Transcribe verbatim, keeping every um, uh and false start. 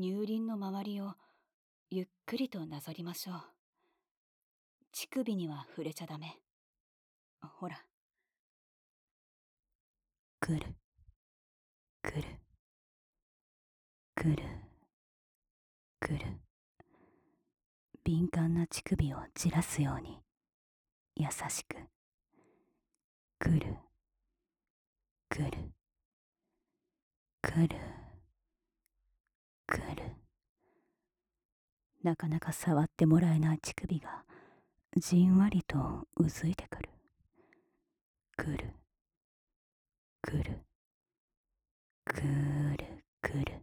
乳輪の周りをゆっくりとなぞりましょう。乳首には触れちゃダメ。ほら。くるくるくるくる。敏感な乳首をじらすように優しく。くるくるくるくる。なかなか触ってもらえない乳首がじんわりとうずいてくる。くるくるくるくる。